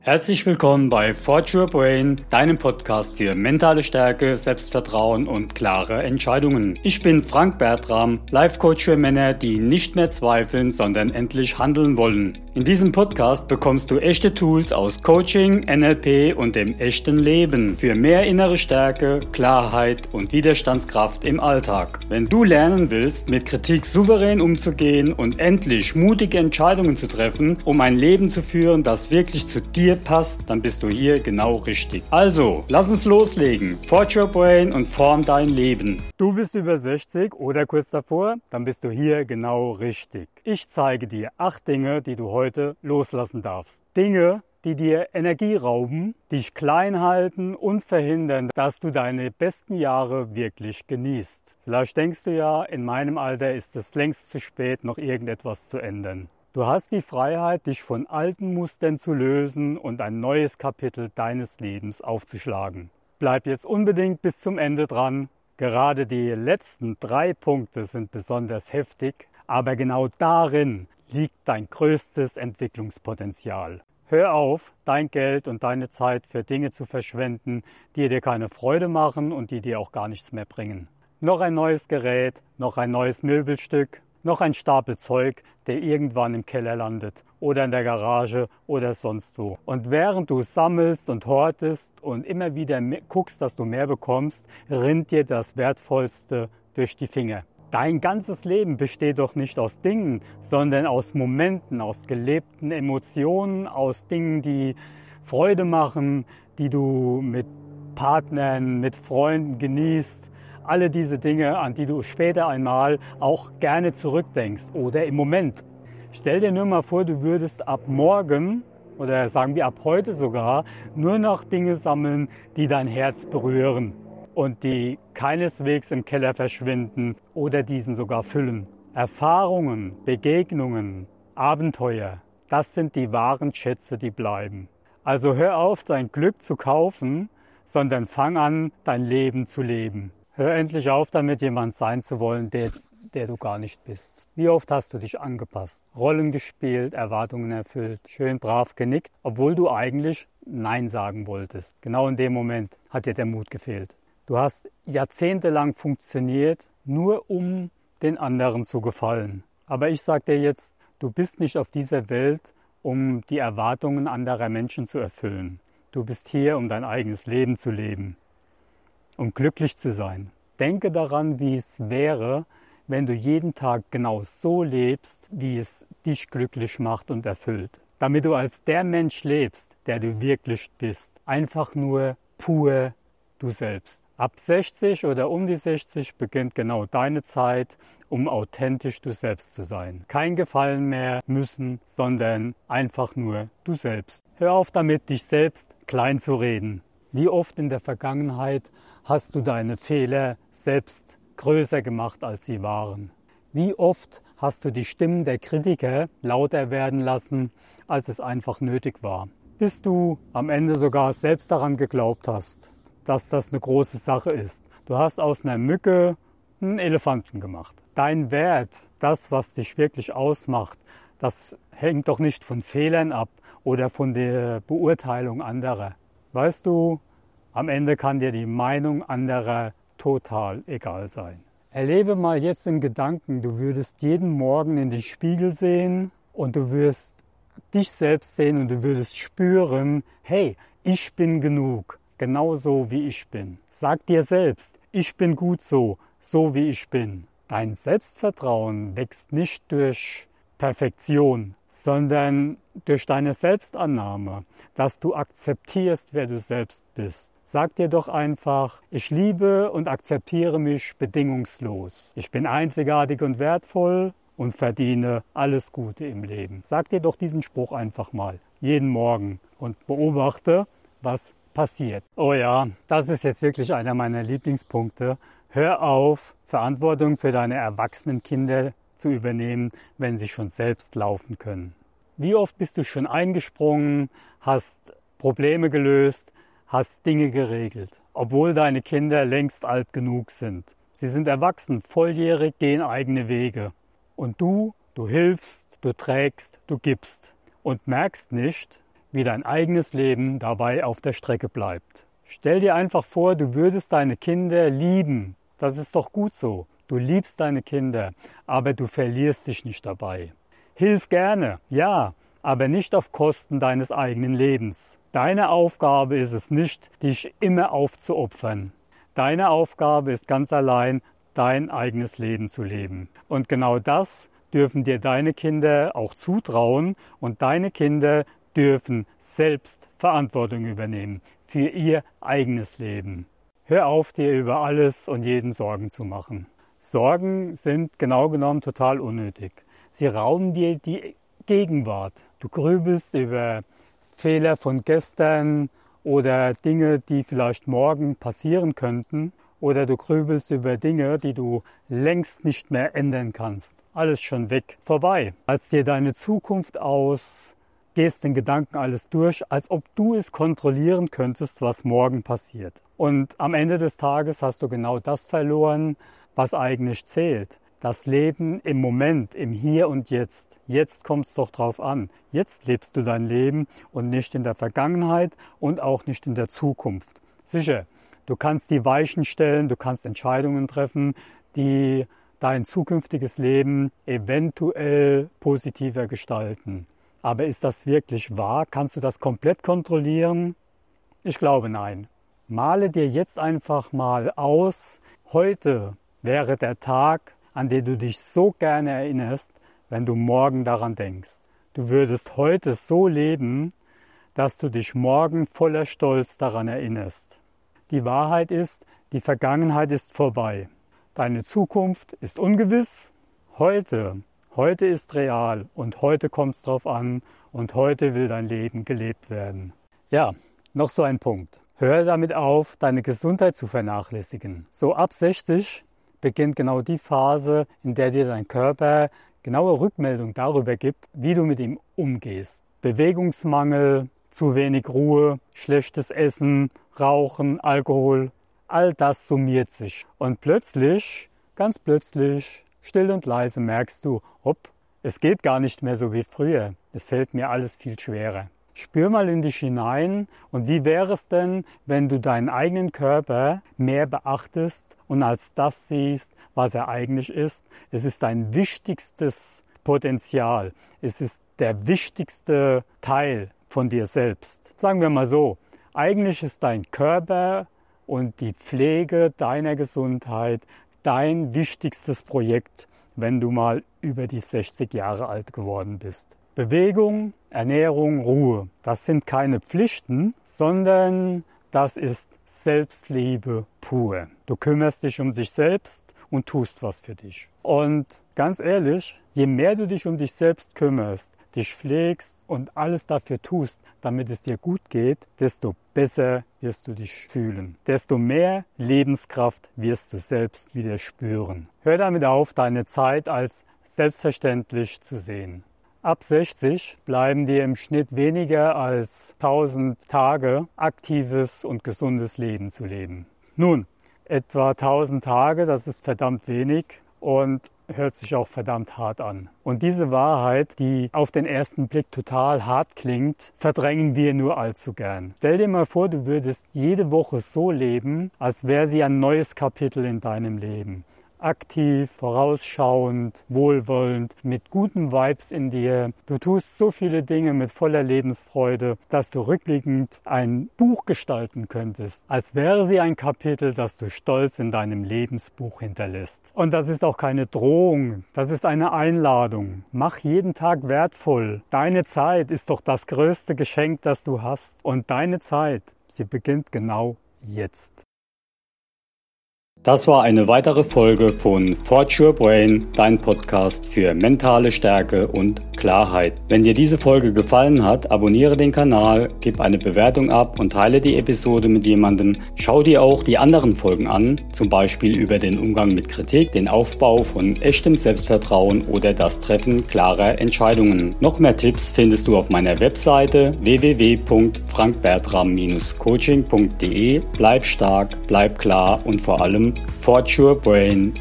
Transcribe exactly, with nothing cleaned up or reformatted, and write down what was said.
Herzlich willkommen bei Forge Your Brain, deinem Podcast für mentale Stärke, Selbstvertrauen und klare Entscheidungen. Ich bin Frank Bertram, Life Coach für Männer, die nicht mehr zweifeln, sondern endlich handeln wollen. In diesem Podcast bekommst du echte Tools aus Coaching, N L P und dem echten Leben für mehr innere Stärke, Klarheit und Widerstandskraft im Alltag. Wenn du lernen willst, mit Kritik souverän umzugehen und endlich mutige Entscheidungen zu treffen, um ein Leben zu führen, das wirklich zu dir passt, dann bist du hier genau richtig. Also, lass uns loslegen. Forge Your Brain und form dein Leben. Du bist über sechzig oder kurz davor, dann bist du hier genau richtig. Ich zeige dir acht Dinge, die du heute loslassen darfst. Dinge, die dir Energie rauben, dich klein halten und verhindern, dass du deine besten Jahre wirklich genießt. Vielleicht denkst du ja, in meinem Alter ist es längst zu spät, noch irgendetwas zu ändern. Du hast die Freiheit, dich von alten Mustern zu lösen und ein neues Kapitel deines Lebens aufzuschlagen. Bleib jetzt unbedingt bis zum Ende dran. Gerade die letzten drei Punkte sind besonders heftig, aber genau darin liegt dein größtes Entwicklungspotenzial. Hör auf, dein Geld und deine Zeit für Dinge zu verschwenden, die dir keine Freude machen und die dir auch gar nichts mehr bringen. Noch ein neues Gerät, noch ein neues Möbelstück, noch ein Stapel Zeug, der irgendwann im Keller landet oder in der Garage oder sonst wo. Und während du sammelst und hortest und immer wieder guckst, dass du mehr bekommst, rinnt dir das Wertvollste durch die Finger. Dein ganzes Leben besteht doch nicht aus Dingen, sondern aus Momenten, aus gelebten Emotionen, aus Dingen, die Freude machen, die du mit Partnern, mit Freunden genießt. Alle diese Dinge, an die du später einmal auch gerne zurückdenkst oder im Moment. Stell dir nur mal vor, du würdest ab morgen oder sagen wir ab heute sogar nur noch Dinge sammeln, die dein Herz berühren und die keineswegs im Keller verschwinden oder diesen sogar füllen. Erfahrungen, Begegnungen, Abenteuer, das sind die wahren Schätze, die bleiben. Also hör auf, dein Glück zu kaufen, sondern fang an, dein Leben zu leben. Hör endlich auf, damit jemand sein zu wollen, der, der du gar nicht bist. Wie oft hast du dich angepasst, Rollen gespielt, Erwartungen erfüllt, schön brav genickt, obwohl du eigentlich Nein sagen wolltest. Genau in dem Moment hat dir der Mut gefehlt. Du hast jahrzehntelang funktioniert, nur um den anderen zu gefallen. Aber ich sage dir jetzt, du bist nicht auf dieser Welt, um die Erwartungen anderer Menschen zu erfüllen. Du bist hier, um dein eigenes Leben zu leben. Um glücklich zu sein. Denke daran, wie es wäre, wenn du jeden Tag genau so lebst, wie es dich glücklich macht und erfüllt. Damit du als der Mensch lebst, der du wirklich bist. Einfach nur pur du selbst. Ab sechzig oder um die sechzig beginnt genau deine Zeit, um authentisch du selbst zu sein. Kein Gefallen mehr müssen, sondern einfach nur du selbst. Hör auf damit, dich selbst klein zu reden. Wie oft in der Vergangenheit hast du deine Fehler selbst größer gemacht, als sie waren? Wie oft hast du die Stimmen der Kritiker lauter werden lassen, als es einfach nötig war? Bis du am Ende sogar selbst daran geglaubt hast, dass das eine große Sache ist. Du hast aus einer Mücke einen Elefanten gemacht. Dein Wert, das, was dich wirklich ausmacht, das hängt doch nicht von Fehlern ab oder von der Beurteilung anderer. Weißt du, am Ende kann dir die Meinung anderer total egal sein. Erlebe mal jetzt im Gedanken, du würdest jeden Morgen in den Spiegel sehen und du wirst dich selbst sehen und du würdest spüren, hey, ich bin genug, genauso wie ich bin. Sag dir selbst, ich bin gut so, so wie ich bin. Dein Selbstvertrauen wächst nicht durch Perfektion, sondern durch deine Selbstannahme, dass du akzeptierst, wer du selbst bist. Sag dir doch einfach, ich liebe und akzeptiere mich bedingungslos. Ich bin einzigartig und wertvoll und verdiene alles Gute im Leben. Sag dir doch diesen Spruch einfach mal, jeden Morgen und beobachte, was passiert. Oh ja, das ist jetzt wirklich einer meiner Lieblingspunkte. Hör auf, Verantwortung für deine erwachsenen Kinder zu übernehmen, wenn sie schon selbst laufen können. Wie oft bist du schon eingesprungen, hast Probleme gelöst, hast Dinge geregelt, obwohl deine Kinder längst alt genug sind. Sie sind erwachsen, volljährig, gehen eigene Wege. Und du, du hilfst, du trägst, du gibst und merkst nicht, wie dein eigenes Leben dabei auf der Strecke bleibt. Stell dir einfach vor, du würdest deine Kinder lieben. Das ist doch gut so. Du liebst deine Kinder, aber du verlierst dich nicht dabei. Hilf gerne, ja, aber nicht auf Kosten deines eigenen Lebens. Deine Aufgabe ist es nicht, dich immer aufzuopfern. Deine Aufgabe ist ganz allein, dein eigenes Leben zu leben. Und genau das dürfen dir deine Kinder auch zutrauen und deine Kinder dürfen selbst Verantwortung übernehmen für ihr eigenes Leben. Hör auf, dir über alles und jeden Sorgen zu machen. Sorgen sind genau genommen total unnötig. Sie rauben dir die Gegenwart. Du grübelst über Fehler von gestern oder Dinge, die vielleicht morgen passieren könnten. Oder du grübelst über Dinge, die du längst nicht mehr ändern kannst. Alles schon weg, vorbei. Als dir deine Zukunft aus, gehst den Gedanken alles durch, als ob du es kontrollieren könntest, was morgen passiert. Und am Ende des Tages hast du genau das verloren, was eigentlich zählt. Das Leben im Moment, im Hier und Jetzt. Jetzt kommt es doch drauf an. Jetzt lebst du dein Leben und nicht in der Vergangenheit und auch nicht in der Zukunft. Sicher. Du kannst die Weichen stellen, du kannst Entscheidungen treffen, die dein zukünftiges Leben eventuell positiver gestalten. Aber ist das wirklich wahr? Kannst du das komplett kontrollieren? Ich glaube nein. Male dir jetzt einfach mal aus, heute wäre der Tag, an den du dich so gerne erinnerst, wenn du morgen daran denkst. Du würdest heute so leben, dass du dich morgen voller Stolz daran erinnerst. Die Wahrheit ist, die Vergangenheit ist vorbei. Deine Zukunft ist ungewiss. Heute, heute ist real und heute kommt es drauf an und heute will dein Leben gelebt werden. Ja, noch so ein Punkt. Hör damit auf, deine Gesundheit zu vernachlässigen. So ab sechzig beginnt genau die Phase, in der dir dein Körper genaue Rückmeldung darüber gibt, wie du mit ihm umgehst. Bewegungsmangel, zu wenig Ruhe, schlechtes Essen, Rauchen, Alkohol, all das summiert sich. Und plötzlich, ganz plötzlich, still und leise merkst du, hopp, es geht gar nicht mehr so wie früher. Es fällt mir alles viel schwerer. Spür mal in dich hinein und wie wäre es denn, wenn du deinen eigenen Körper mehr beachtest und als das siehst, was er eigentlich ist. Es ist dein wichtigstes Potenzial. Es ist der wichtigste Teil von dir selbst. Sagen wir mal so, eigentlich ist dein Körper und die Pflege deiner Gesundheit dein wichtigstes Projekt, wenn du mal über die sechzig Jahre alt geworden bist. Bewegung, Ernährung, Ruhe, das sind keine Pflichten, sondern das ist Selbstliebe pur. Du kümmerst dich um dich selbst und tust was für dich. Und ganz ehrlich, je mehr du dich um dich selbst kümmerst, dich pflegst und alles dafür tust, damit es dir gut geht, desto besser wirst du dich fühlen. Desto mehr Lebenskraft wirst du selbst wieder spüren. Hör damit auf, deine Zeit als selbstverständlich zu sehen. Ab sechzig bleiben dir im Schnitt weniger als tausend Tage aktives und gesundes Leben zu leben. Nun, etwa tausend Tage, das ist verdammt wenig und hört sich auch verdammt hart an. Und diese Wahrheit, die auf den ersten Blick total hart klingt, verdrängen wir nur allzu gern. Stell dir mal vor, du würdest jede Woche so leben, als wäre sie ein neues Kapitel in deinem Leben. Aktiv, vorausschauend, wohlwollend, mit guten Vibes in dir. Du tust so viele Dinge mit voller Lebensfreude, dass du rückblickend ein Buch gestalten könntest, als wäre sie ein Kapitel, das du stolz in deinem Lebensbuch hinterlässt. Und das ist auch keine Drohung, das ist eine Einladung. Mach jeden Tag wertvoll. Deine Zeit ist doch das größte Geschenk, das du hast. Und deine Zeit, sie beginnt genau jetzt. Das war eine weitere Folge von Forge Your Brain, dein Podcast für mentale Stärke und Klarheit. Wenn dir diese Folge gefallen hat, abonniere den Kanal, gib eine Bewertung ab und teile die Episode mit jemandem. Schau dir auch die anderen Folgen an, zum Beispiel über den Umgang mit Kritik, den Aufbau von echtem Selbstvertrauen oder das Treffen klarer Entscheidungen. Noch mehr Tipps findest du auf meiner Webseite w w w punkt frank bertram Bindestrich coaching punkt de. Bleib stark, bleib klar und vor allem Forge Your Brain.